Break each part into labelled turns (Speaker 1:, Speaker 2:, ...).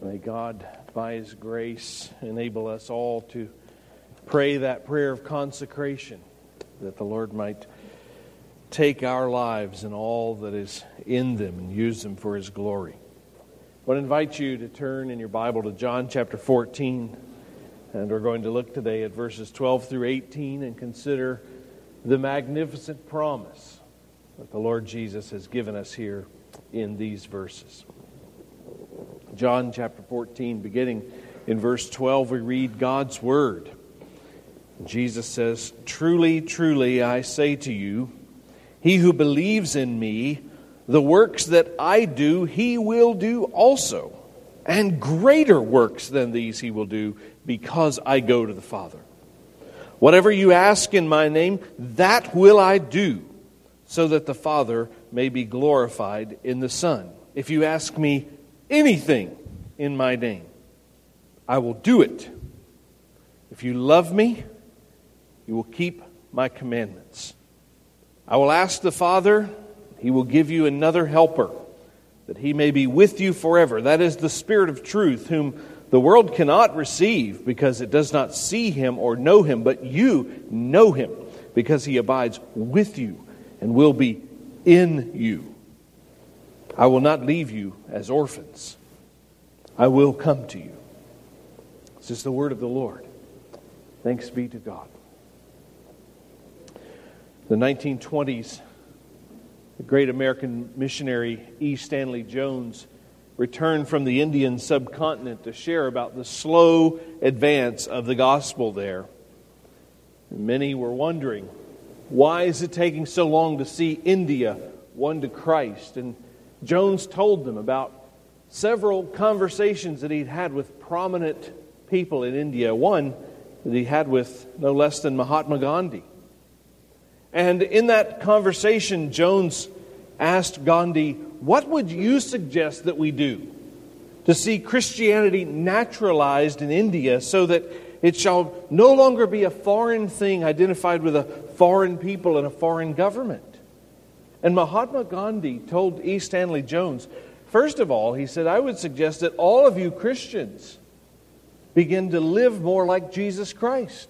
Speaker 1: May God, by His grace, enable us all to pray that prayer of consecration, that the Lord might take our lives and all that is in them and use them for His glory. I want to invite you to turn in your Bible to John chapter 14, and we're going to look today at verses 12 through 18 and consider the magnificent promise that the Lord Jesus has given us here in these verses. John chapter 14, beginning in verse 12, we read God's Word. Jesus says, "Truly, truly, I say to you, he who believes in me, the works that I do, he will do also. And greater works than these he will do, because I go to the Father. Whatever you ask in my name, that will I do, so that the Father may be glorified in the Son. If you ask me anything in my name, I will do it. If you love me, you will keep my commandments. I will ask the Father, he will give you another helper, that he may be with you forever. That is the Spirit of truth, whom the world cannot receive, because it does not see him or know him, but you know him, because he abides with you and will be in you. I will not leave you as orphans. I will come to you." This is the word of the Lord. Thanks be to God. The 1920s, the great American missionary E. Stanley Jones returned from the Indian subcontinent to share about the slow advance of the gospel there. And many were wondering, why is it taking so long to see India won to Christ? And Jones told them about several conversations that he'd had with prominent people in India. One that he had with no less than Mahatma Gandhi. And in that conversation, Jones asked Gandhi, "What would you suggest that we do to see Christianity naturalized in India so that it shall no longer be a foreign thing identified with a foreign people and a foreign government?" And Mahatma Gandhi told E. Stanley Jones, first of all, he said, "I would suggest that all of you Christians begin to live more like Jesus Christ.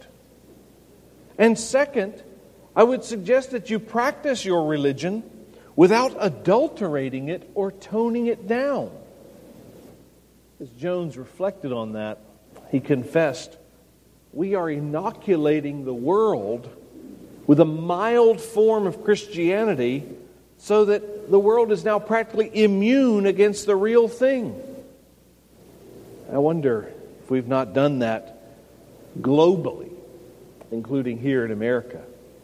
Speaker 1: And second, I would suggest that you practice your religion without adulterating it or toning it down." As Jones reflected on that, he confessed, "We are inoculating the world with a mild form of Christianity so that the world is now practically immune against the real thing." I wonder if we've not done that globally, including here in America.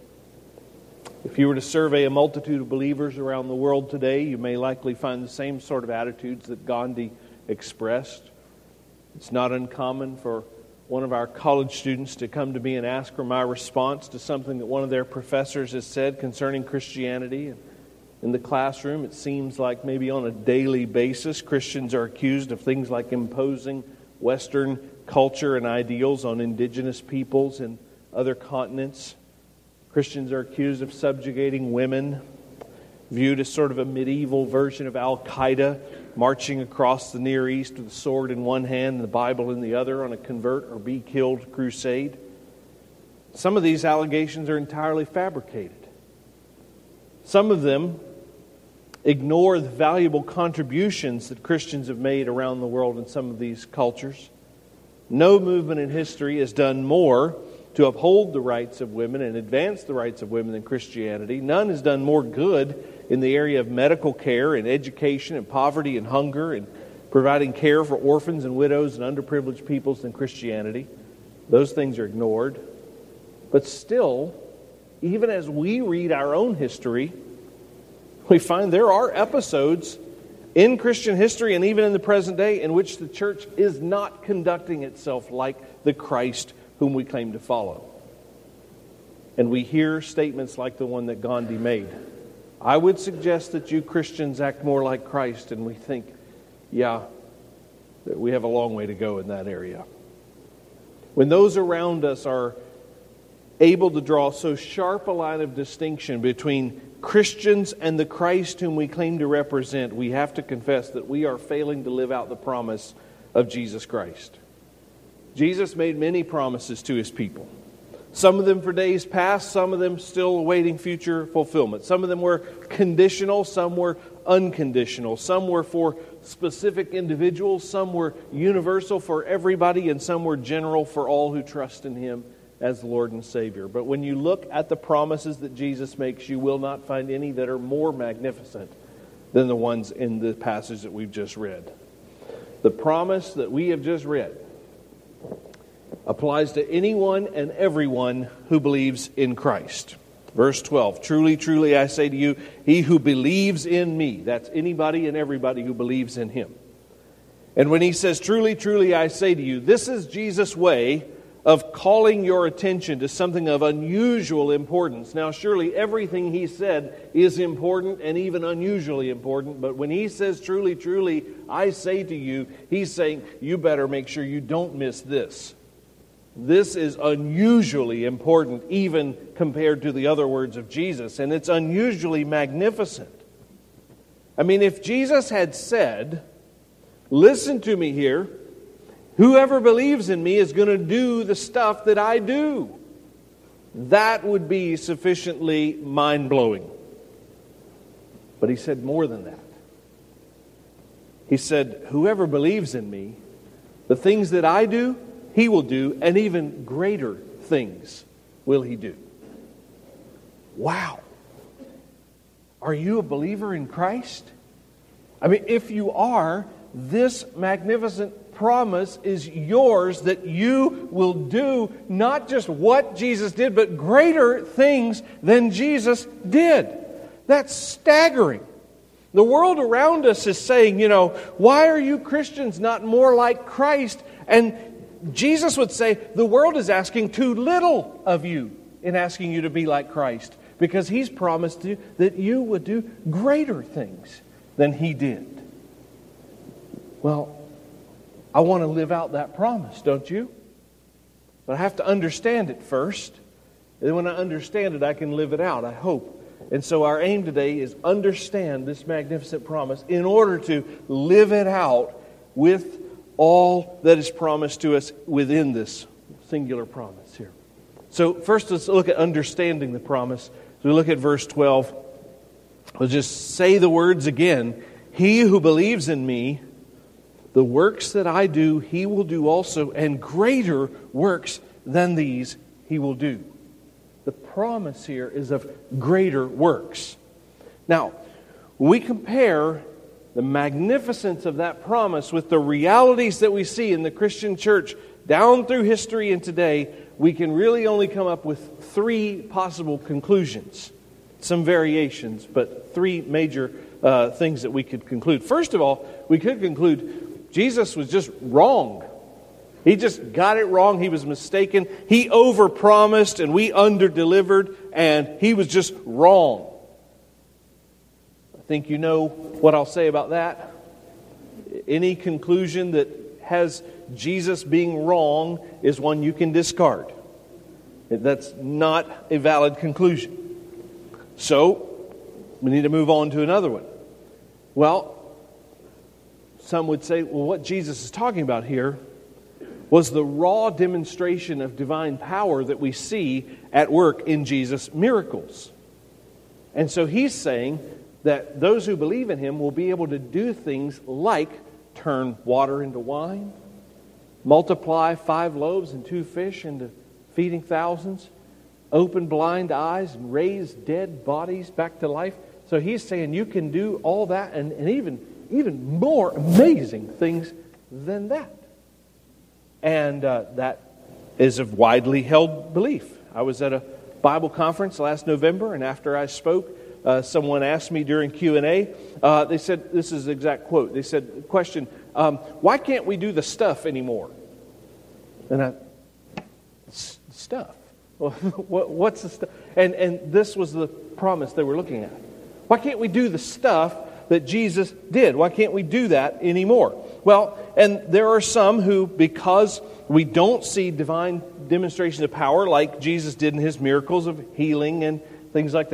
Speaker 1: If you were to survey a multitude of believers around the world today, you may likely find the same sort of attitudes that Gandhi expressed. It's not uncommon for one of our college students to come to me and ask for my response to something that one of their professors has said concerning Christianity. And in the classroom, it seems like maybe on a daily basis, Christians are accused of things like imposing Western culture and ideals on indigenous peoples in other continents. Christians are accused of subjugating women, viewed as sort of a medieval version of Al-Qaeda, marching across the Near East with a sword in one hand and the Bible in the other on a convert or be killed crusade. Some of these allegations are entirely fabricated. Some of them ignore the valuable contributions that Christians have made around the world in some of these cultures. No movement in history has done more to uphold the rights of women and advance the rights of women than Christianity. None has done more good in the area of medical care and education and poverty and hunger and providing care for orphans and widows and underprivileged peoples than Christianity. Those things are ignored. But still, even as we read our own history, we find there are episodes in Christian history and even in the present day in which the church is not conducting itself like the Christ whom we claim to follow. And we hear statements like the one that Gandhi made. I would suggest that you Christians act more like Christ, and we think, yeah, that we have a long way to go in that area. When those around us are able to draw so sharp a line of distinction between Christians and the Christ whom we claim to represent, we have to confess that we are failing to live out the promise of Jesus Christ. Jesus made many promises to His people. Some of them for days past, some of them still awaiting future fulfillment. Some of them were conditional, some were unconditional. Some were for specific individuals, some were universal for everybody, and some were general for all who trust in Him as Lord and Savior. But when you look at the promises that Jesus makes, you will not find any that are more magnificent than the ones in the passage that we've just read. The promise that we have just read applies to anyone and everyone who believes in Christ. Verse 12, truly, truly, I say to you, he who believes in me, that's anybody and everybody who believes in Him. And when He says, truly, truly, I say to you, this is Jesus' way of calling your attention to something of unusual importance. Now, surely everything He said is important and even unusually important, but when He says, truly, truly, I say to you, He's saying, you better make sure you don't miss this. This is unusually important, even compared to the other words of Jesus, and it's unusually magnificent. I mean, if Jesus had said, listen to me here, whoever believes in me is going to do the stuff that I do, that would be sufficiently mind-blowing. But He said more than that. He said, whoever believes in me, the things that I do, he will do, and even greater things will he do. Wow. Are you a believer in Christ? I mean, if you are, this magnificent promise is yours that you will do not just what Jesus did, but greater things than Jesus did. That's staggering. The world around us is saying, why are you Christians not more like Christ? And Jesus would say, the world is asking too little of you in asking you to be like Christ, because He's promised you that you would do greater things than He did. Well, I want to live out that promise, don't you? But I have to understand it first. And when I understand it, I can live it out, I hope. And so our aim today is understand this magnificent promise in order to live it out with all that is promised to us within this singular promise here. So first, let's look at understanding the promise. So we look at verse 12. We'll just say the words again. He who believes in me, the works that I do, he will do also, and greater works than these he will do. The promise here is of greater works. Now, when we compare the magnificence of that promise with the realities that we see in the Christian church down through history and today, we can really only come up with three possible conclusions. Some variations, but three major things that we could conclude. First of all, we could conclude Jesus was just wrong. He just got it wrong. He was mistaken. He overpromised and we underdelivered, and He was just wrong. I think you know what I'll say about that. Any conclusion that has Jesus being wrong is one you can discard. That's not a valid conclusion. So, we need to move on to another one. Well, some would say, well, what Jesus is talking about here was the raw demonstration of divine power that we see at work in Jesus' miracles. And so He's saying that those who believe in Him will be able to do things like turn water into wine, multiply 5 loaves and 2 fish into feeding thousands, open blind eyes, and raise dead bodies back to life. So He's saying you can do all that and even more amazing things than that. And that is of widely held belief. I was at a Bible conference last November, and after I spoke, someone asked me during Q&A, they said, this is the exact quote, they said, question, why can't we do the stuff anymore? And stuff? Well, what's the stuff? And this was the promise they were looking at. Why can't we do the stuff that Jesus did? Why can't we do that anymore? Well, and there are some who, because we don't see divine demonstration of power like Jesus did in His miracles of healing and things like that,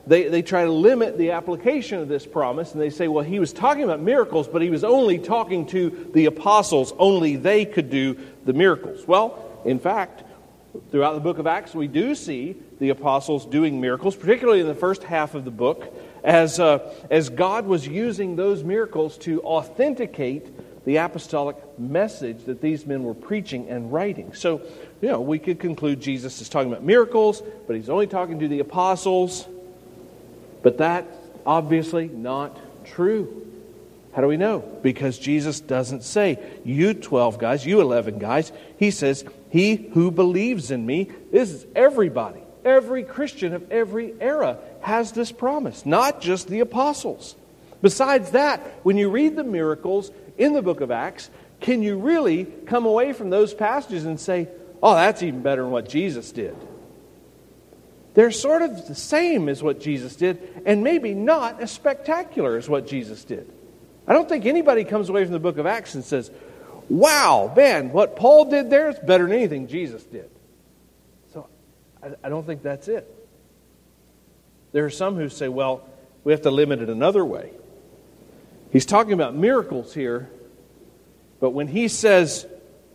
Speaker 1: they try to limit the application of this promise, and they say, well, he was talking about miracles, but he was only talking to the apostles. Only they could do the miracles. Well, in fact, throughout the book of Acts, we do see the apostles doing miracles, particularly in the first half of the book, as God was using those miracles to authenticate the apostolic message that these men were preaching and writing. So, we could conclude Jesus is talking about miracles, but he's only talking to the apostles. But that's obviously not true. How do we know? Because Jesus doesn't say, you 12 guys, you 11 guys. He says, he who believes in me. This is everybody. Every Christian of every era has this promise, not just the apostles. Besides that, when you read the miracles in the book of Acts, can you really come away from those passages and say, oh, that's even better than what Jesus did? They're sort of the same as what Jesus did, and maybe not as spectacular as what Jesus did. I don't think anybody comes away from the book of Acts and says, wow, man, what Paul did there is better than anything Jesus did. So I don't think that's it. There are some who say, well, we have to limit it another way. He's talking about miracles here, but when he says,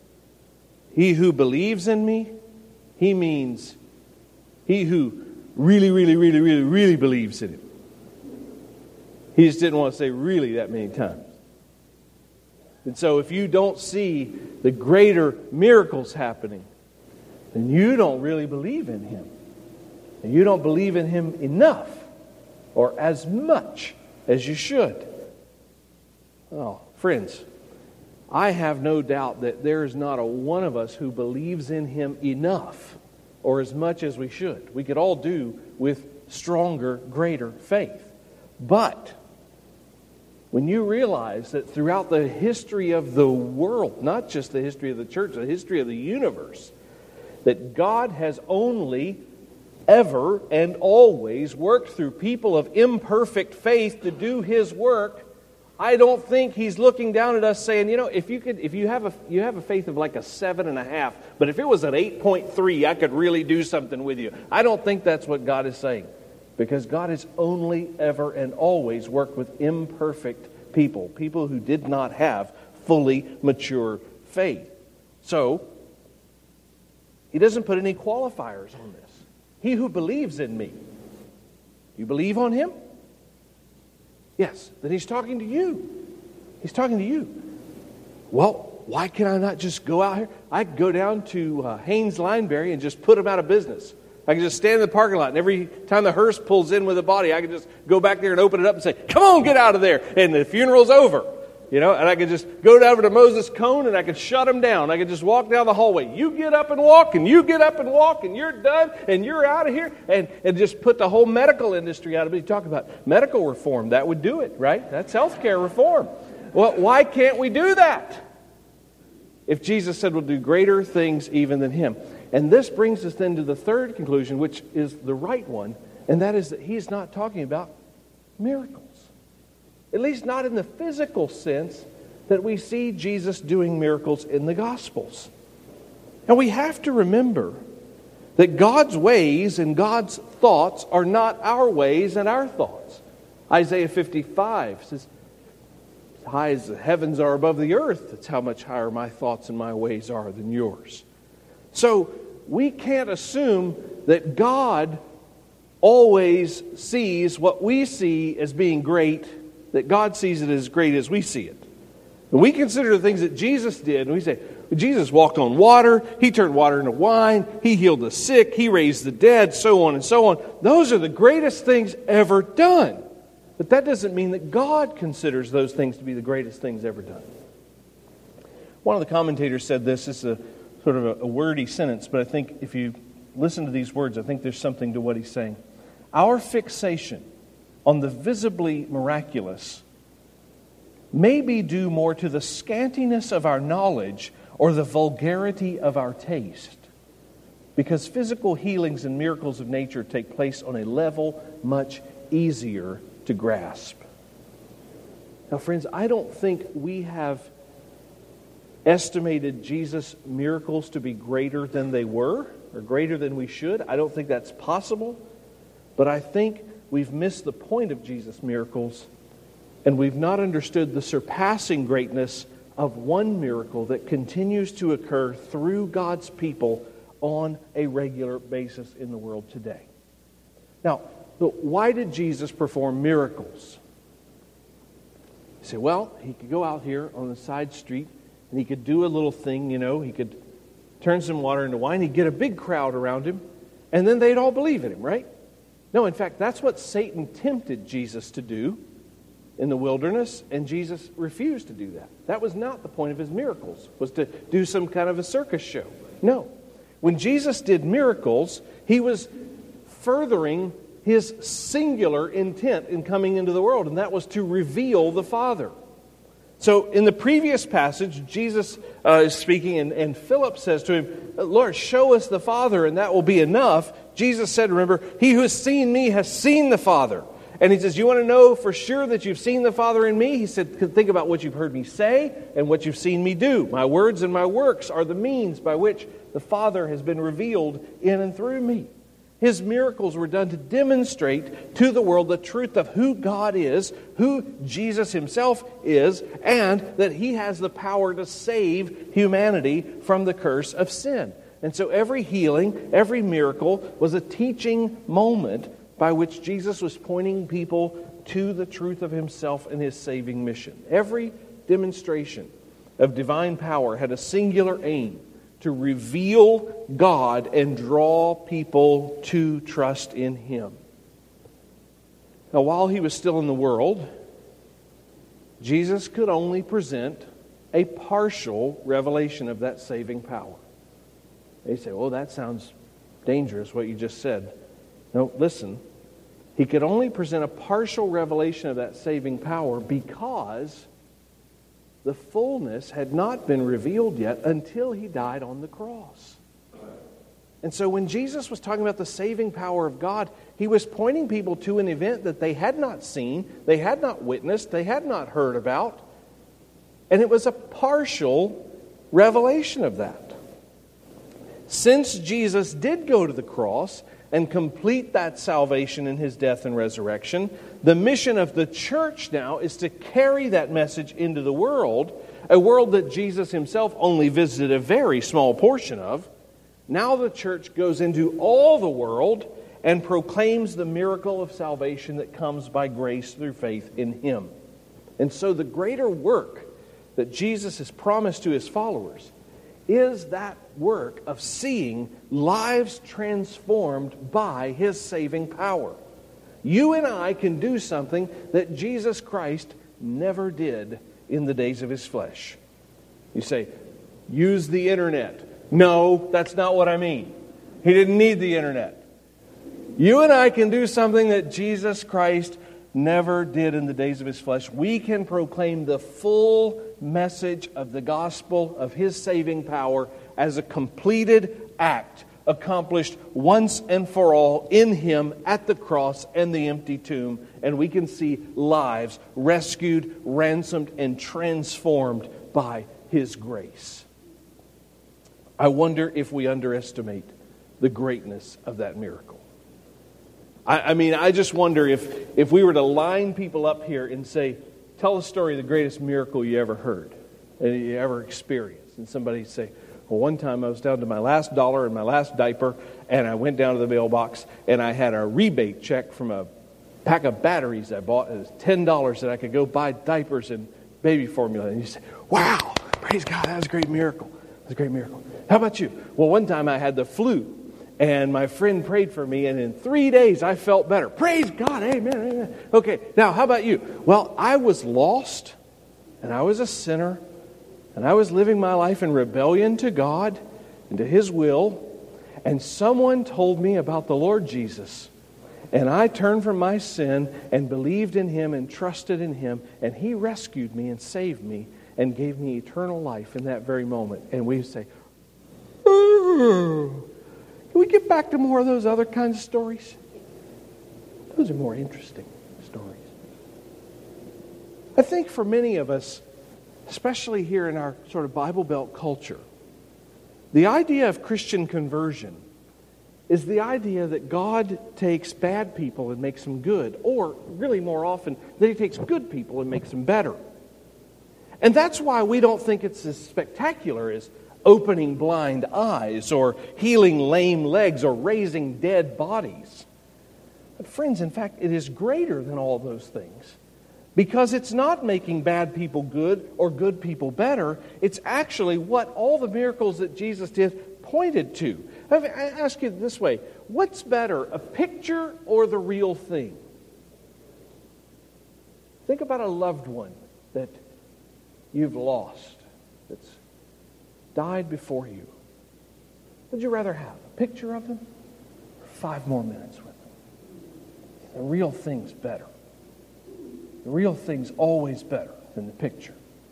Speaker 1: he who believes in me, he means he who really, really, really, really, really believes in him. He just didn't want to say really that many times. And so if you don't see the greater miracles happening, then you don't really believe in him. And you don't believe in him enough or as much as you should. Oh, friends, I have no doubt that there is not a one of us who believes in him enough or as much as we should. We could all do with stronger, greater faith. But when you realize that throughout the history of the world, not just the history of the church, the history of the universe, that God has only, ever, and always worked through people of imperfect faith to do his work, I don't think he's looking down at us saying, if you have a faith of like a 7.5, but if it was an 8.3, I could really do something with you. I don't think that's what God is saying. Because God has only, ever, and always worked with imperfect people who did not have fully mature faith. So, he doesn't put any qualifiers on this. He who believes in me. You believe on him? Yes. Then he's talking to you. He's talking to you. Well, why can I not just go out here? I could go down to Haynes Lineberry and just put him out of business. I can just stand in the parking lot, and every time the hearse pulls in with a body, I can just go back there and open it up and say, come on, get out of there, and the funeral's over. And I could just go down to Moses Cone, and I could shut him down. I could just walk down the hallway. You get up and walk, and you get up and walk, and you're done, and you're out of here, and just put the whole medical industry out of it. You talk about medical reform. That would do it, right? That's healthcare reform. Well, why can't we do that? If Jesus said we'll do greater things even than him. And this brings us then to the third conclusion, which is the right one, and that is that he's not talking about miracles. At least not in the physical sense that we see Jesus doing miracles in the Gospels. And we have to remember that God's ways and God's thoughts are not our ways and our thoughts. Isaiah 55 says, as high as the heavens are above the earth, that's how much higher my thoughts and my ways are than yours. So we can't assume that God always sees what we see as being great, that God sees it as great as we see it. When we consider the things that Jesus did, and we say, Jesus walked on water, he turned water into wine, he healed the sick, he raised the dead, so on and so on. Those are the greatest things ever done. But that doesn't mean that God considers those things to be the greatest things ever done. One of the commentators said this is a sort of a wordy sentence, but I think if you listen to these words, I think there's something to what he's saying. Our fixation on the visibly miraculous may be due more to the scantiness of our knowledge or the vulgarity of our taste, because physical healings and miracles of nature take place on a level much easier to grasp. Now, friends, I don't think we have estimated Jesus' miracles to be greater than they were, or greater than we should. I don't think that's possible. But I think we've missed the point of Jesus' miracles, and we've not understood the surpassing greatness of one miracle that continues to occur through God's people on a regular basis in the world today. Now, why did Jesus perform miracles? You say, well, he could go out here on the side street and he could do a little thing, he could turn some water into wine, he'd get a big crowd around him, and then they'd all believe in him, right? No, in fact, that's what Satan tempted Jesus to do in the wilderness, and Jesus refused to do that. That was not the point of his miracles, was to do some kind of a circus show. No. When Jesus did miracles, he was furthering his singular intent in coming into the world, and that was to reveal the Father. So in the previous passage, Jesus is speaking, and Philip says to him, Lord, show us the Father, and that will be enough. Jesus said, remember, he who has seen me has seen the Father. And he says, you want to know for sure that you've seen the Father in me? He said, think about what you've heard me say and what you've seen me do. My words and my works are the means by which the Father has been revealed in and through me. His miracles were done to demonstrate to the world the truth of who God is, who Jesus himself is, and that he has the power to save humanity from the curse of sin. And so every healing, every miracle was a teaching moment by which Jesus was pointing people to the truth of himself and his saving mission. Every demonstration of divine power had a singular aim: to reveal God and draw people to trust in him. Now, while he was still in the world, Jesus could only present a partial revelation of that saving power. They say, oh, that sounds dangerous, what you just said. No, listen. He could only present a partial revelation of that saving power because the fullness had not been revealed yet until he died on the cross. And so when Jesus was talking about the saving power of God, he was pointing people to an event that they had not seen, they had not witnessed, they had not heard about. And it was a partial revelation of that. Since Jesus did go to the cross and complete that salvation in his death and resurrection, the mission of the church now is to carry that message into the world, a world that Jesus himself only visited a very small portion of. Now the church goes into all the world and proclaims the miracle of salvation that comes by grace through faith in him. And so the greater work that Jesus has promised to his followers is that work of seeing lives transformed by his saving power. You and I can do something that Jesus Christ never did in the days of his flesh. You say, use the internet. No, that's not what I mean. He didn't need the internet. You and I can do something that Jesus Christ never did in the days of his flesh. We can proclaim the full message of the gospel of his saving power as a completed act accomplished once and for all in him at the cross and the empty tomb. And we can see lives rescued, ransomed, and transformed by his grace. I wonder if we underestimate the greatness of that miracle. I just wonder if we were to line people up here and say, tell the story of the greatest miracle you ever heard and you ever experienced. And somebody say, well, one time I was down to my last dollar and my last diaper, and I went down to the mailbox, and I had a rebate check from a pack of batteries I bought. It was $10 that I could go buy diapers and baby formula. And you say, wow, praise God, that was a great miracle. That was a great miracle. How about you? Well, one time I had the flu. And my friend prayed for me, and in 3 days I felt better. Praise God, amen, amen. Okay, now how about you? Well, I was lost, and I was a sinner, and I was living my life in rebellion to God and to his will, and someone told me about the Lord Jesus, and I turned from my sin and believed in him and trusted in him, and he rescued me and saved me and gave me eternal life in that very moment. And we say, ooh. Can we get back to more of those other kinds of stories? Those are more interesting stories. I think for many of us, especially here in our sort of Bible Belt culture, the idea of Christian conversion is the idea that God takes bad people and makes them good, or really more often, that He takes good people and makes them better. And that's why we don't think it's as spectacular as opening blind eyes or healing lame legs or raising dead bodies. But friends, in fact, it is greater than all those things. Because it's not making bad people good or good people better. It's actually what all the miracles that Jesus did pointed to. I ask you this way, what's better, a picture or the real thing? Think about a loved one that you've lost, that's died before you. Would you rather have a picture of them or 5 more minutes with them? The real thing's better. The real thing's always better than the picture.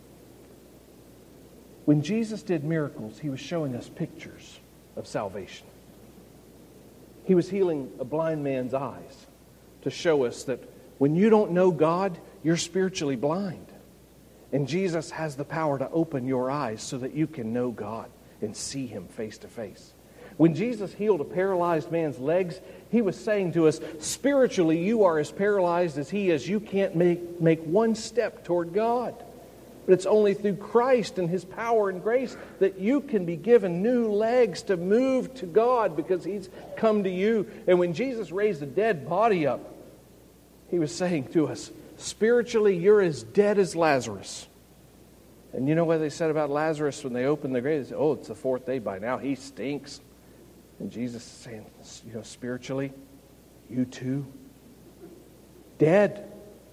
Speaker 1: When Jesus did miracles, He was showing us pictures of salvation. He was healing a blind man's eyes to show us that when you don't know God, you're spiritually blind. And Jesus has the power to open your eyes so that you can know God and see Him face to face. When Jesus healed a paralyzed man's legs, He was saying to us, spiritually, you are as paralyzed as he is. You can't make one step toward God. But it's only through Christ and His power and grace that you can be given new legs to move to God because He's come to you. And when Jesus raised a dead body up, He was saying to us, spiritually, you're as dead as Lazarus. And you know what they said about Lazarus when they opened the grave? They said, oh, it's the 4th day by now. He stinks. And Jesus is saying, spiritually, you too, dead.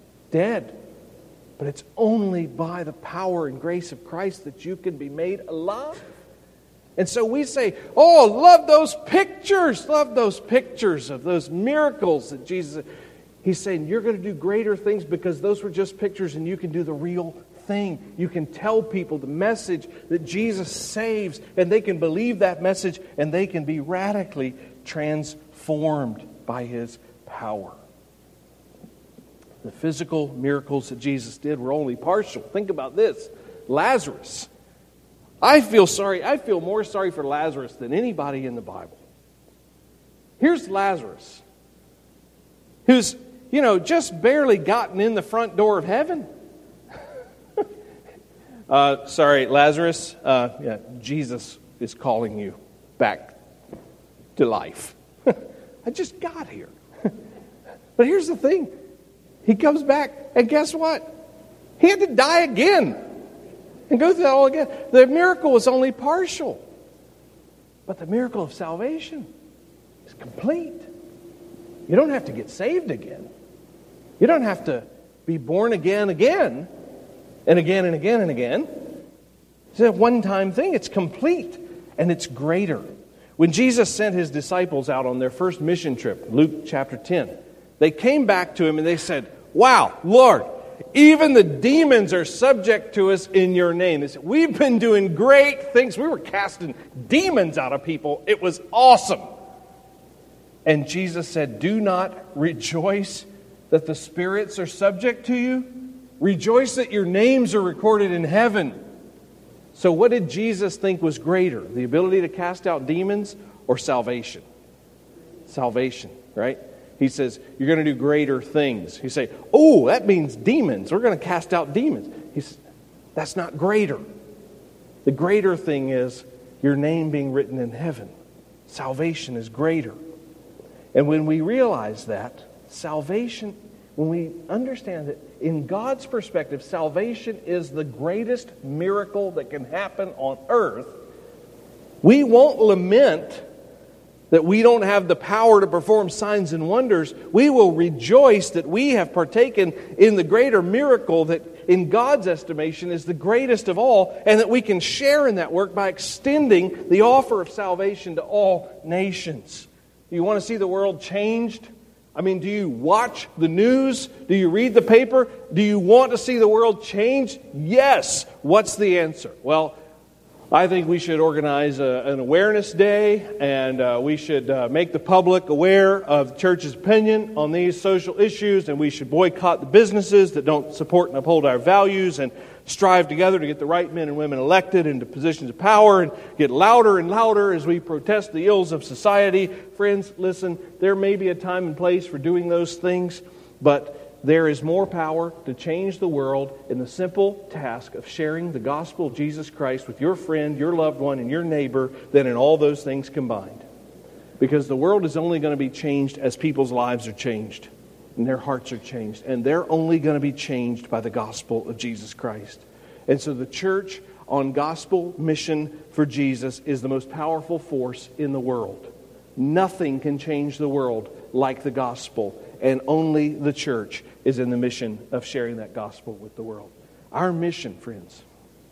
Speaker 1: But it's only by the power and grace of Christ that you can be made alive. And so we say, oh, love those pictures of those miracles that Jesus... He's saying, you're going to do greater things because those were just pictures and you can do the real thing. You can tell people the message that Jesus saves and they can believe that message and they can be radically transformed by His power. The physical miracles that Jesus did were only partial. Think about this. Lazarus. I feel more sorry for Lazarus than anybody in the Bible. Here's Lazarus, who's, just barely gotten in the front door of heaven. Sorry, Lazarus. Jesus is calling you back to life. I just got here. But here's the thing. He comes back, and guess what? He had to die again and go through that all again. The miracle was only partial. But the miracle of salvation is complete. You don't have to get saved again. You don't have to be born again and again and again and again. It's a one-time thing. It's complete and it's greater. When Jesus sent His disciples out on their first mission trip, Luke chapter 10, they came back to Him and they said, wow, Lord, even the demons are subject to us in Your name. They said, we've been doing great things. We were casting demons out of people. It was awesome. And Jesus said, do not rejoice that the spirits are subject to you. Rejoice that your names are recorded in heaven. So what did Jesus think was greater? The ability to cast out demons or salvation? Salvation, right? He says, you're going to do greater things. You say, oh, that means demons. We're going to cast out demons. He says, that's not greater. The greater thing is your name being written in heaven. Salvation is greater. And when we realize that, salvation, when we understand that in God's perspective, salvation is the greatest miracle that can happen on earth, we won't lament that we don't have the power to perform signs and wonders. We will rejoice that we have partaken in the greater miracle that in God's estimation is the greatest of all, and that we can share in that work by extending the offer of salvation to all nations. Do you want to see the world changed? I mean, do you watch the news? Do you read the paper? Do you want to see the world changed? Yes. What's the answer? Well, I think we should organize an awareness day, and we should make the public aware of the church's opinion on these social issues, and we should boycott the businesses that don't support and uphold our values, and strive together to get the right men and women elected into positions of power, and get louder and louder as we protest the ills of society. Friends, listen, there may be a time and place for doing those things, but there is more power to change the world in the simple task of sharing the gospel of Jesus Christ with your friend, your loved one, and your neighbor than in all those things combined. Because the world is only going to be changed as people's lives are changed and their hearts are changed. And they're only going to be changed by the gospel of Jesus Christ. And so the church on gospel mission for Jesus is the most powerful force in the world. Nothing can change the world like the gospel. And only the church is in the mission of sharing that gospel with the world. Our mission, friends,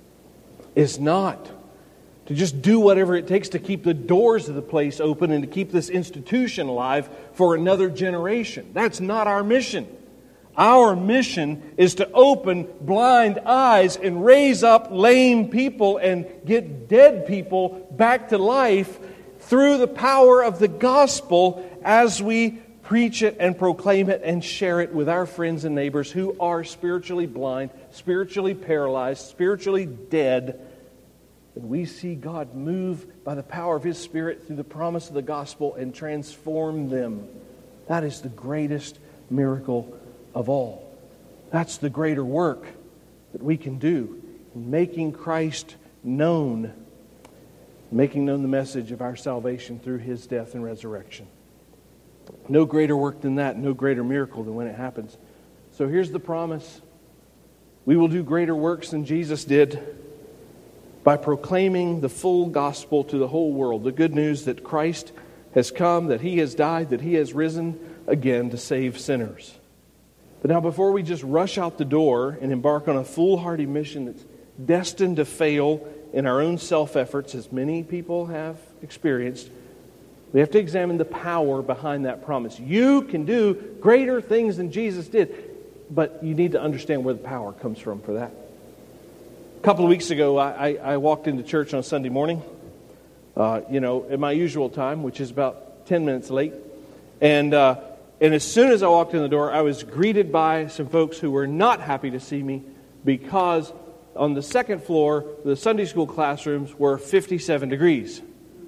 Speaker 1: is not to just do whatever it takes to keep the doors of the place open and to keep this institution alive for another generation. That's not our mission. Our mission is to open blind eyes and raise up lame people and get dead people back to life through the power of the gospel as we preach it and proclaim it and share it with our friends and neighbors who are spiritually blind, spiritually paralyzed, spiritually dead. And we see God move by the power of His Spirit through the promise of the gospel and transform them. That is the greatest miracle of all. That's the greater work that we can do in making Christ known, making known the message of our salvation through His death and resurrection. No greater work than that, no greater miracle than when it happens. So here's the promise. We will do greater works than Jesus did by proclaiming the full gospel to the whole world. The good news that Christ has come, that He has died, that He has risen again to save sinners. But now before we just rush out the door and embark on a foolhardy mission that's destined to fail in our own self-efforts, as many people have experienced, we have to examine the power behind that promise. You can do greater things than Jesus did, but you need to understand where the power comes from for that. A couple of weeks ago, I walked into church on Sunday morning, at my usual time, which is about 10 minutes late. And as soon as I walked in the door, I was greeted by some folks who were not happy to see me because on the second floor, the Sunday school classrooms were 57 degrees.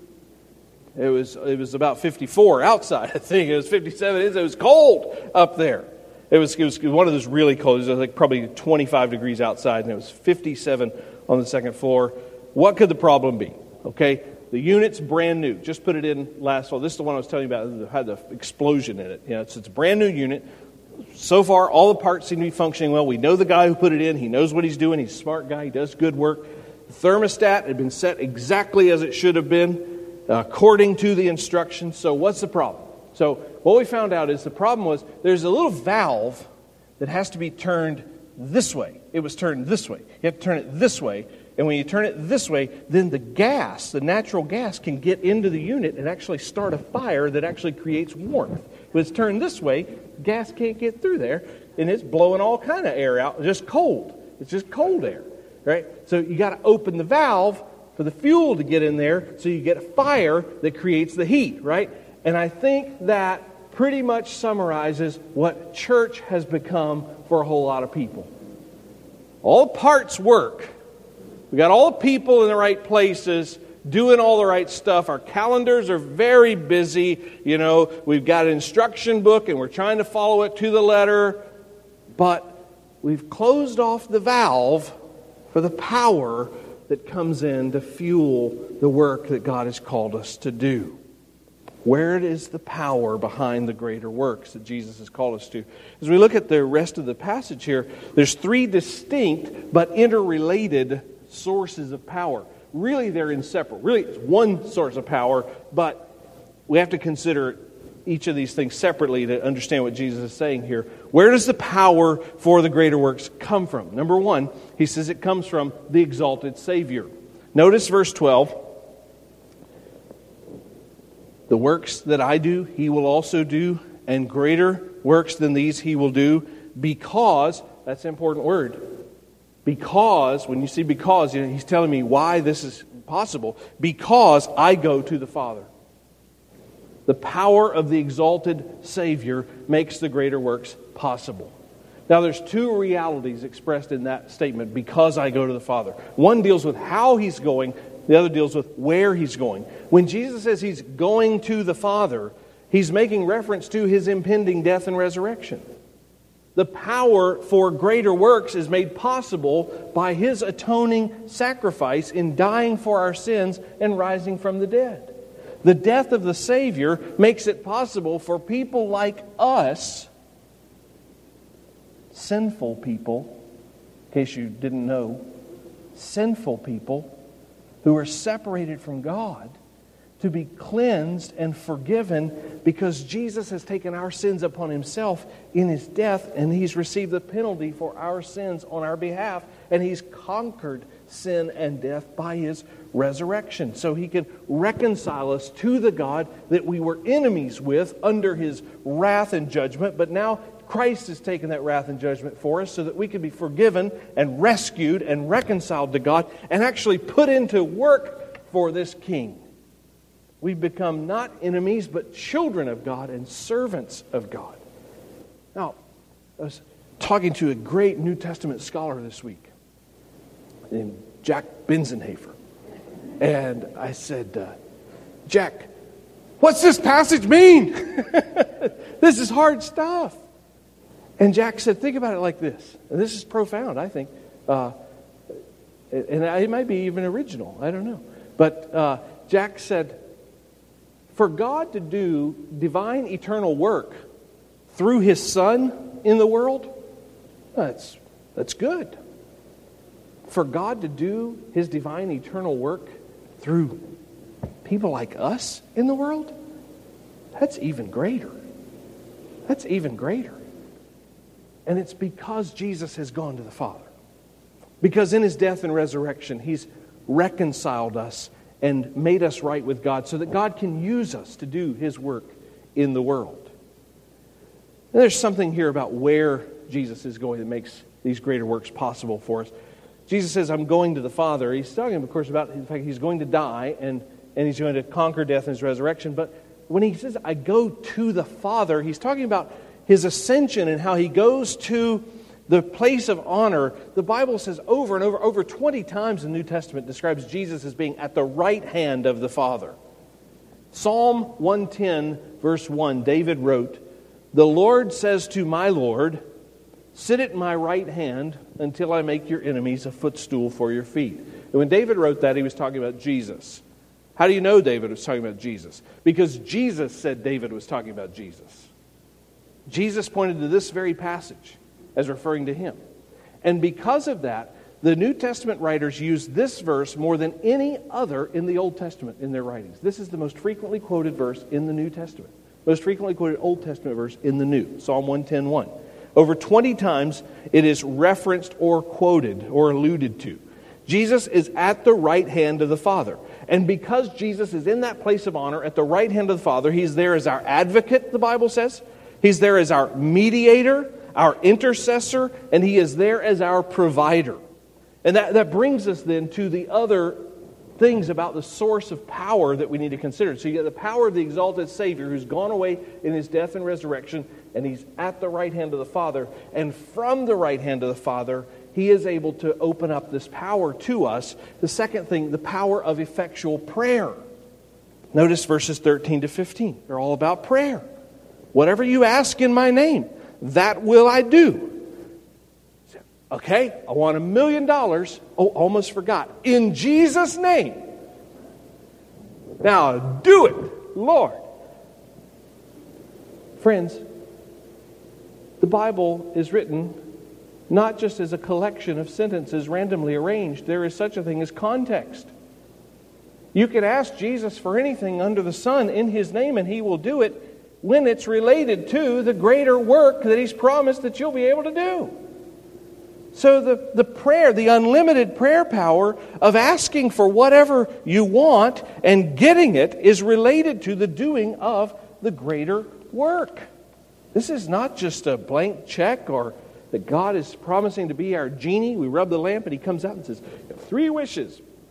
Speaker 1: It was about 54 outside, I think. It was 57. It was cold up there. It was one of those really cold. It was like probably 25 degrees outside, and it was 57 on the second floor. What could the problem be? Okay, the unit's brand new. Just put it in last fall. This is the one I was telling you about that had the explosion in it. It's a brand new unit. So far, all the parts seem to be functioning well. We know the guy who put it in. He knows what he's doing. He's a smart guy. He does good work. The thermostat had been set exactly as it should have been, according to the instructions. So what's the problem? So what we found out is the problem was there's a little valve that has to be turned this way. It was turned this way. You have to turn it this way. And when you turn it this way, then the gas, the natural gas, can get into the unit and actually start a fire that actually creates warmth. When it's turned this way, gas can't get through there, and it's blowing all kind of air out. Just cold. It's just cold air, right? So you got to open the valve for the fuel to get in there, so you get a fire that creates the heat, right? And I think that pretty much summarizes what church has become for a whole lot of people. All the parts work. We got all the people in the right places doing all the right stuff. Our calendars are very busy. We've got an instruction book and we're trying to follow it to the letter. But we've closed off the valve for the power that comes in to fuel the work that God has called us to do. Where is the power behind the greater works that Jesus has called us to? As we look at the rest of the passage here, there's three distinct but interrelated sources of power. Really, they're inseparable. Really, it's one source of power, but we have to consider each of these things separately to understand what Jesus is saying here. Where does the power for the greater works come from? Number one, he says it comes from the exalted Savior. Notice verse 12. The works that I do, he will also do, and greater works than these he will do, because, that's an important word, because, when you see because, he's telling me why this is possible because I go to the Father. The power of the exalted Savior makes the greater works possible. Now, there's two realities expressed in that statement, because I go to the Father. One deals with how He's going, the other deals with where He's going. When Jesus says He's going to the Father, He's making reference to His impending death and resurrection. The power for greater works is made possible by His atoning sacrifice in dying for our sins and rising from the dead. The death of the Savior makes it possible for people like us, sinful people, in case you didn't know, sinful people who are separated from God, to be cleansed and forgiven because Jesus has taken our sins upon Himself in His death, and He's received the penalty for our sins on our behalf, and He's conquered sin and death by His resurrection. So He can reconcile us to the God that we were enemies with under His wrath and judgment, but now Christ has taken that wrath and judgment for us so that we can be forgiven and rescued and reconciled to God and actually put into work for this King. We've become not enemies, but children of God and servants of God. Now, I was talking to a great New Testament scholar this week named Jack Benzenhafer. And I said, Jack, what's this passage mean? This is hard stuff. And Jack said, think about it like this. And this is profound, I think. And it might be even original. I don't know. But Jack said, for God to do divine eternal work through His Son in the world, that's good. For God to do His divine eternal work through people like us in the world, that's even greater. That's even greater. And it's because Jesus has gone to the Father. Because in His death and resurrection, He's reconciled us and made us right with God so that God can use us to do His work in the world. And there's something here about where Jesus is going that makes these greater works possible for us. Jesus says, I'm going to the Father. He's talking, of course, about the fact He's going to die and He's going to conquer death in His resurrection. But when He says, I go to the Father, He's talking about His ascension and how He goes to the place of honor. The Bible says over and over 20 times in the New Testament describes Jesus as being at the right hand of the Father. Psalm 110, verse 1, David wrote, the Lord says to my Lord, sit at my right hand until I make your enemies a footstool for your feet. And when David wrote that, he was talking about Jesus. How do you know David was talking about Jesus? Because Jesus said David was talking about Jesus. Jesus pointed to this very passage as referring to Him. And because of that, the New Testament writers use this verse more than any other in the Old Testament in their writings. This is the most frequently quoted verse in the New Testament. Most frequently quoted Old Testament verse in the New. Psalm 110:1. Over 20 times it is referenced or quoted or alluded to. Jesus is at the right hand of the Father. And because Jesus is in that place of honor at the right hand of the Father, He's there as our advocate, the Bible says. He's there as our mediator, our intercessor, and He is there as our provider. And that brings us then to the other things about the source of power that we need to consider. So you get the power of the exalted Savior who's gone away in His death and resurrection, and He's at the right hand of the Father. And from the right hand of the Father, He is able to open up this power to us. The second thing, the power of effectual prayer. Notice verses 13 to 15. They're all about prayer. Whatever you ask in my name, that will I do. Okay, I want $1 million. Oh, almost forgot. In Jesus' name. Now do it, Lord. Friends, the Bible is written not just as a collection of sentences randomly arranged. There is such a thing as context. You can ask Jesus for anything under the sun in His name, and He will do it when it's related to the greater work that He's promised that you'll be able to do. So the prayer, the unlimited prayer power of asking for whatever you want and getting it is related to the doing of the greater work. This is not just a blank check or that God is promising to be our genie. We rub the lamp and He comes out and says, you have 3 wishes.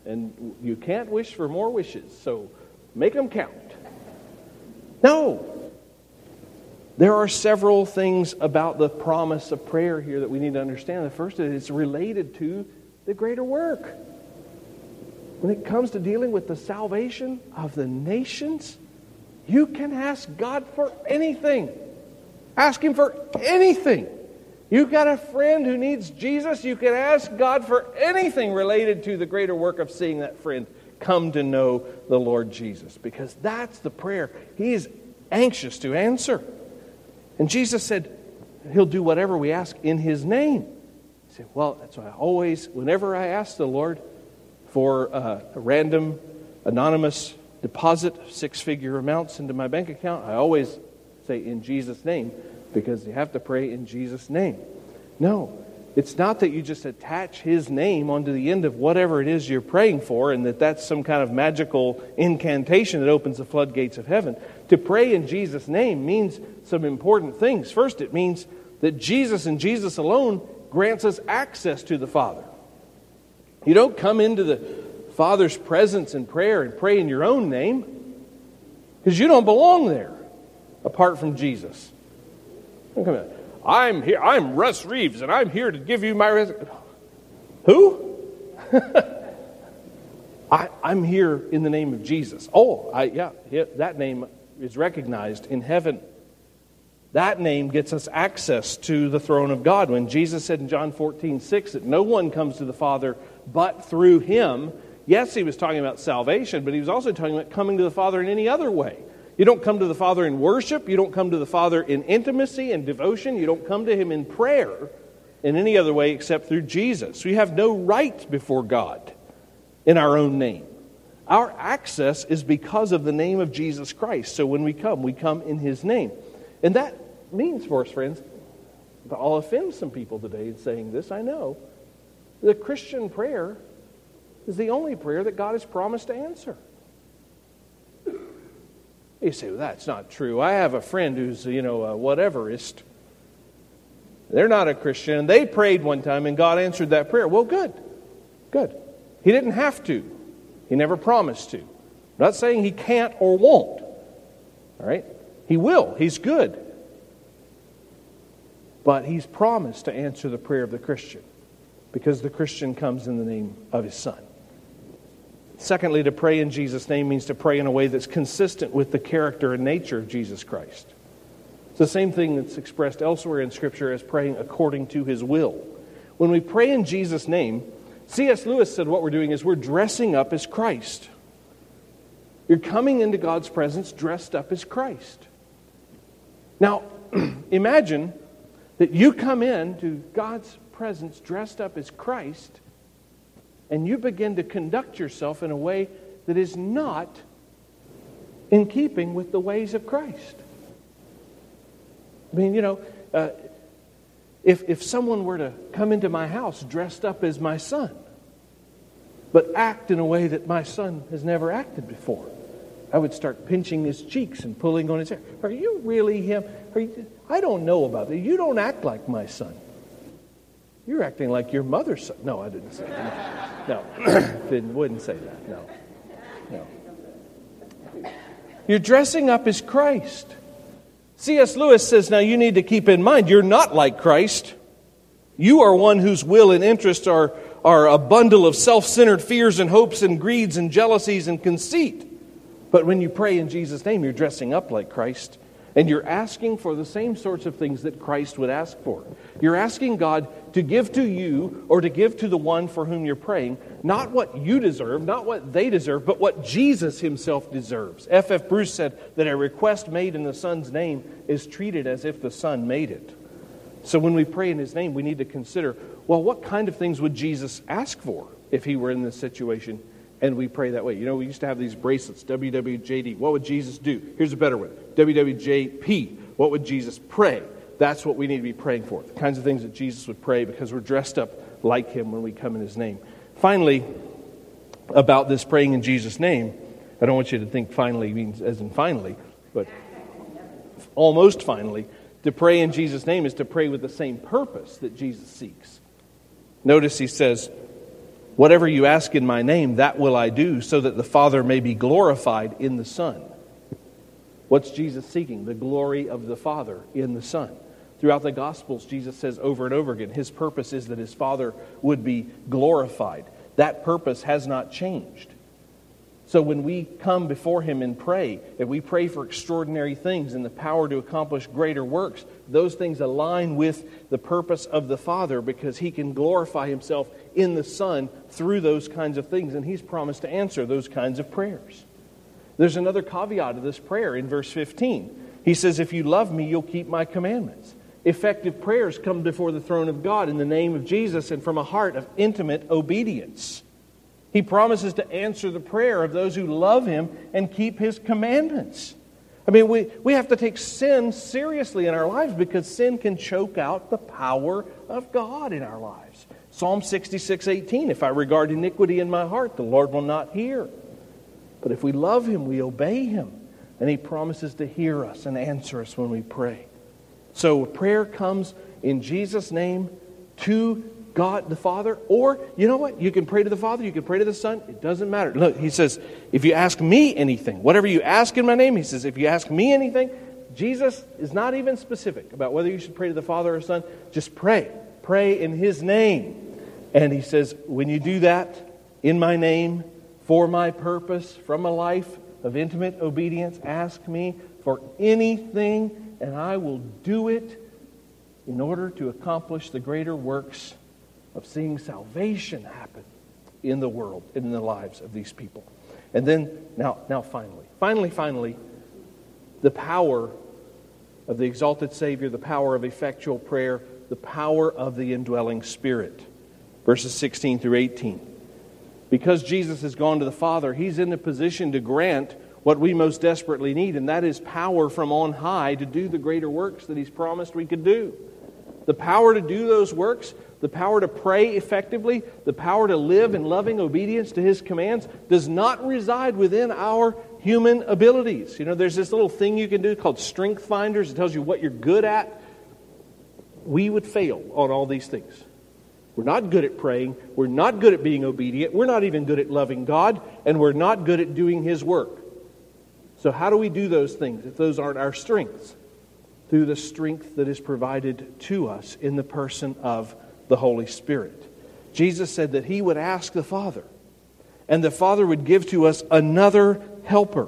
Speaker 1: And you can't wish for more wishes, so make them count. No. There are several things about the promise of prayer here that we need to understand. The first is it's related to the greater work. When it comes to dealing with the salvation of the nations, you can ask God for anything. Ask Him for anything. You've got a friend who needs Jesus, you can ask God for anything related to the greater work of seeing that friend come to know the Lord Jesus. Because that's the prayer He is anxious to answer. And Jesus said He'll do whatever we ask in His name. He said, well, that's why I always, whenever I ask the Lord for a random, anonymous deposit, 6-figure amounts into my bank account, I always say in Jesus' name, because you have to pray in Jesus' name. No, it's not that you just attach His name onto the end of whatever it is you're praying for and that's some kind of magical incantation that opens the floodgates of heaven. To pray in Jesus' name means some important things. First, it means that Jesus and Jesus alone grants us access to the Father. You don't come into the Father's presence in prayer and pray in your own name, because you don't belong there apart from Jesus. I'm here. I'm Russ Reeves, and I'm here to give you my Who? I'm here in the name of Jesus. That name is recognized in heaven. That name gets us access to the throne of God. When Jesus said in John 14:6 that no one comes to the Father but through Him, yes, He was talking about salvation, but He was also talking about coming to the Father in any other way. You don't come to the Father in worship. You don't come to the Father in intimacy and devotion. You don't come to Him in prayer in any other way except through Jesus. We have no right before God in our own name. Our access is because of the name of Jesus Christ. So when we come in His name. And that means for us, friends, I'll offend some people today in saying this, I know. The Christian prayer is the only prayer that God has promised to answer. You say, well, that's not true. I have a friend who's, a whateverist. They're not a Christian. And they prayed one time and God answered that prayer. Well, good. Good. He didn't have to. He never promised to. I'm not saying He can't or won't. All right? He will. He's good. But He's promised to answer the prayer of the Christian, because the Christian comes in the name of His Son. Secondly, to pray in Jesus' name means to pray in a way that's consistent with the character and nature of Jesus Christ. It's the same thing that's expressed elsewhere in Scripture as praying according to His will. When we pray in Jesus' name, C.S. Lewis said what we're doing is we're dressing up as Christ. You're coming into God's presence dressed up as Christ. Now, imagine that you come into God's presence dressed up as Christ, and you begin to conduct yourself in a way that is not in keeping with the ways of Christ. I mean, if someone were to come into my house dressed up as my son, but act in a way that my son has never acted before, I would start pinching his cheeks and pulling on his hair. Are you really him? I don't know about that. You don't act like my son. You're acting like your mother's son. No, I didn't say that. No, wouldn't say that. No. You're dressing up as Christ. C.S. Lewis says, now you need to keep in mind, you're not like Christ. You are one whose will and interest are a bundle of self-centered fears and hopes and greeds and jealousies and conceit. But when you pray in Jesus' name, you're dressing up like Christ. And you're asking for the same sorts of things that Christ would ask for. You're asking God to give to you or to give to the one for whom you're praying, not what you deserve, not what they deserve, but what Jesus Himself deserves. F.F. Bruce said that a request made in the Son's name is treated as if the Son made it. So when we pray in His name, we need to consider, well, what kind of things would Jesus ask for if He were in this situation? And we pray that way. We used to have these bracelets, WWJD. What would Jesus do? Here's a better one. WWJP. What would Jesus pray? That's what we need to be praying for. The kinds of things that Jesus would pray, because we're dressed up like Him when we come in His name. Finally, about this praying in Jesus' name, I don't want you to think finally means as in finally, but almost finally. To pray in Jesus' name is to pray with the same purpose that Jesus seeks. Notice He says, Whatever you ask in my name, that will I do, so that the Father may be glorified in the Son. What's Jesus seeking? The glory of the Father in the Son. Throughout the Gospels, Jesus says over and over again, His purpose is that His Father would be glorified. That purpose has not changed. So when we come before Him and pray, if we pray for extraordinary things and the power to accomplish greater works, those things align with the purpose of the Father, because He can glorify Himself in the Son through those kinds of things, and He's promised to answer those kinds of prayers. There's another caveat of this prayer in verse 15. He says, if you love me, you'll keep my commandments. Effective prayers come before the throne of God in the name of Jesus and from a heart of intimate obedience. He promises to answer the prayer of those who love Him and keep His commandments. I mean, we have to take sin seriously in our lives, because sin can choke out the power of God in our lives. Psalm 66:18, if I regard iniquity in my heart, the Lord will not hear. But if we love Him, we obey Him. And He promises to hear us and answer us when we pray. So prayer comes in Jesus' name to God the Father. Or, you know what? You can pray to the Father, you can pray to the Son. It doesn't matter. Look, He says, if you ask me anything, whatever you ask in my name, He says, if you ask me anything, Jesus is not even specific about whether you should pray to the Father or Son. Just pray. Pray in His name. And He says, when you do that in my name, for my purpose, from a life of intimate obedience, ask me for anything, and I will do it in order to accomplish the greater works of seeing salvation happen in the world, in the lives of these people. And then, now finally, the power of the exalted Savior, the power of effectual prayer, the power of the indwelling Spirit. Verses 16 through 18. Because Jesus has gone to the Father, He's in a position to grant what we most desperately need, and that is power from on high to do the greater works that He's promised we could do. The power to do those works, the power to pray effectively, the power to live in loving obedience to His commands does not reside within our human abilities. You know, there's this little thing you can do called Strength Finders. It tells you what you're good at. We would fail on all these things. We're not good at praying. We're not good at being obedient. We're not even good at loving God. And we're not good at doing His work. So how do we do those things if those aren't our strengths? Through the strength that is provided to us in the person of the Holy Spirit. Jesus said that He would ask the Father, and the Father would give to us another helper.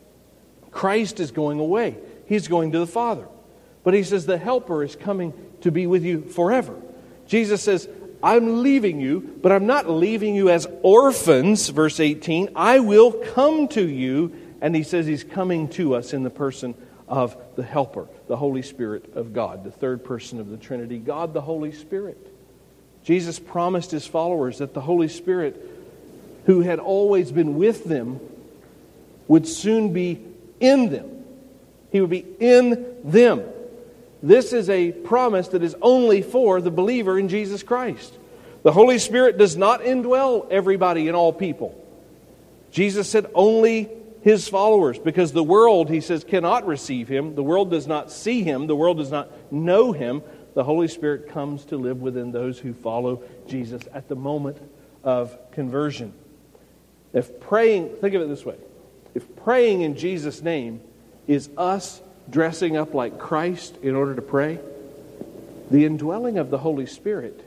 Speaker 1: Christ is going away. He's going to the Father. But He says the helper is coming to be with you forever. Jesus says, I'm leaving you, but I'm not leaving you as orphans, verse 18. I will come to you. And He says He's coming to us in the person of the Helper, the Holy Spirit of God, the third person of the Trinity, God the Holy Spirit. Jesus promised His followers that the Holy Spirit, who had always been with them, would soon be in them. He would be in them. This is a promise that is only for the believer in Jesus Christ. The Holy Spirit does not indwell everybody and all people. Jesus said only His followers, because the world, He says, cannot receive Him. The world does not see Him. The world does not know Him. The Holy Spirit comes to live within those who follow Jesus at the moment of conversion. If praying, think of it this way. If praying in Jesus' name is us dressing up like Christ in order to pray, the indwelling of the Holy Spirit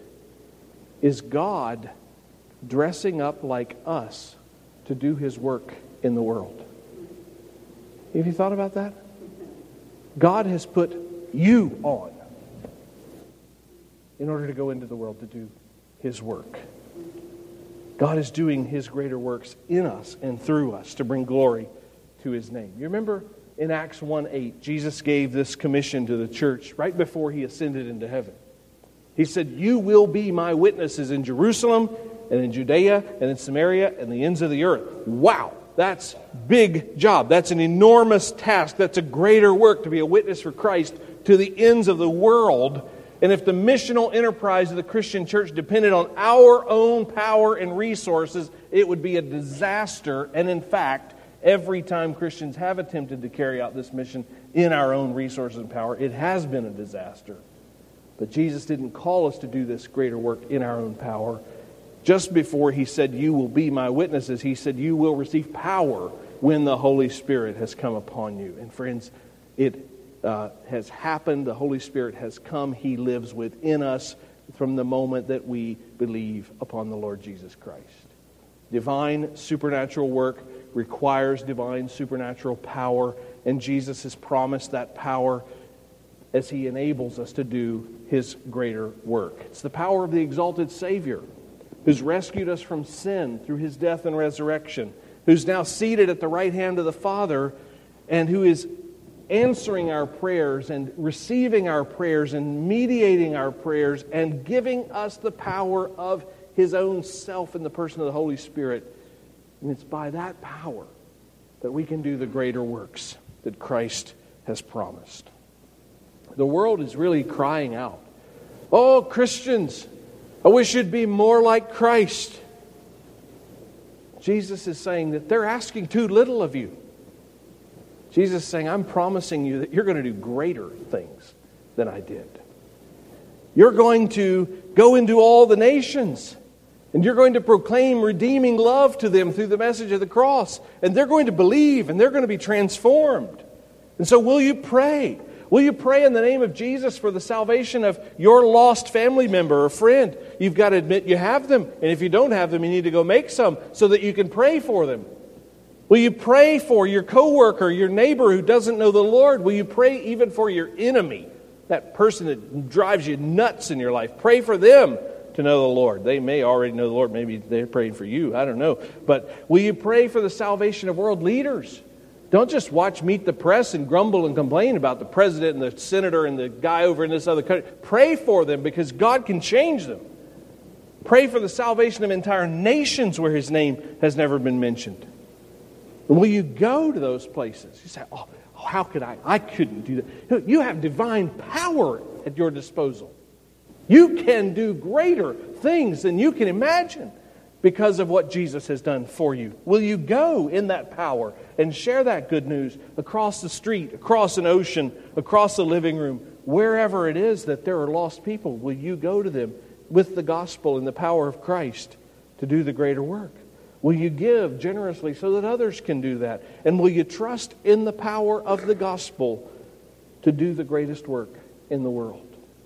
Speaker 1: is God dressing up like us to do His work in the world. Have you thought about that? God has put you on in order to go into the world to do His work. God is doing His greater works in us and through us to bring glory to His name. You remember in Acts 1:8, Jesus gave this commission to the church right before He ascended into heaven. He said, you will be my witnesses in Jerusalem and in Judea and in Samaria and the ends of the earth. Wow, that's big job. That's an enormous task. That's a greater work to be a witness for Christ to the ends of the world. And if the missional enterprise of the Christian church depended on our own power and resources, it would be a disaster. And in fact, every time Christians have attempted to carry out this mission in our own resources and power, it has been a disaster. But Jesus didn't call us to do this greater work in our own power. Just before he said, you will be my witnesses, he said, you will receive power when the Holy Spirit has come upon you. And friends, it has happened. The Holy Spirit has come. He lives within us from the moment that we believe upon the Lord Jesus Christ. Divine supernatural work requires divine supernatural power, and Jesus has promised that power as he enables us to do his greater work. It's the power of the exalted Savior who's rescued us from sin through his death and resurrection, who's now seated at the right hand of the Father, and who is answering our prayers and receiving our prayers and mediating our prayers and giving us the power of his own self in the person of the Holy Spirit. And it's by that power that we can do the greater works that Christ has promised. The world is really crying out, "Oh, Christians, I wish you'd be more like Christ." Jesus is saying that they're asking too little of you. Jesus is saying, I'm promising you that you're going to do greater things than I did. You're going to go into all the nations, and you're going to proclaim redeeming love to them through the message of the cross. And they're going to believe, and they're going to be transformed. And so will you pray? Will you pray in the name of Jesus for the salvation of your lost family member or friend? You've got to admit you have them. And if you don't have them, you need to go make some so that you can pray for them. Will you pray for your coworker, your neighbor who doesn't know the Lord? Will you pray even for your enemy, that person that drives you nuts in your life? Pray for them to know the Lord. They may already know the Lord. Maybe they're praying for you. I don't know. But will you pray for the salvation of world leaders? Don't just watch Meet the Press and grumble and complain about the president and the senator and the guy over in this other country. Pray for them because God can change them. Pray for the salvation of entire nations where his name has never been mentioned. And will you go to those places? You say, oh, how could I? I couldn't do that. You have divine power at your disposal. You can do greater things than you can imagine because of what Jesus has done for you. Will you go in that power and share that good news across the street, across an ocean, across the living room, wherever it is that there are lost people? Will you go to them with the gospel and the power of Christ to do the greater work? Will you give generously so that others can do that? And will you trust in the power of the gospel to do the greatest work in the world?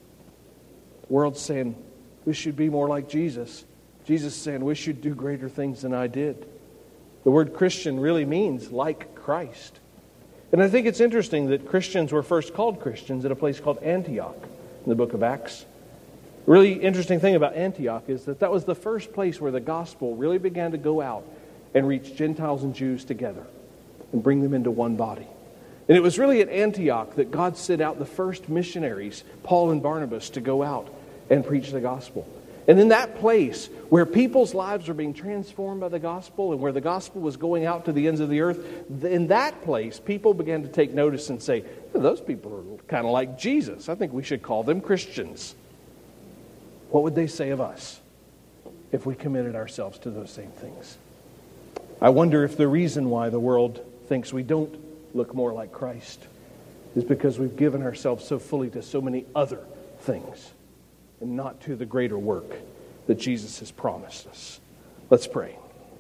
Speaker 1: The world's saying, we should be more like Jesus. Jesus is saying, we should do greater things than I did. The word Christian really means like Christ. And I think it's interesting that Christians were first called Christians at a place called Antioch in the book of Acts. The really interesting thing about Antioch is that was the first place where the gospel really began to go out and reach Gentiles and Jews together and bring them into one body. And it was really at Antioch that God sent out the first missionaries, Paul and Barnabas, to go out and preach the gospel. And in that place where people's lives were being transformed by the gospel and where the gospel was going out to the ends of the earth, in that place, people began to take notice and say, those people are kind of like Jesus. I think we should call them Christians. What would they say of us if we committed ourselves to those same things? I wonder if the reason why the world thinks we don't look more like Christ is because we've given ourselves so fully to so many other things and not to the greater work that Jesus has promised us. Let's pray.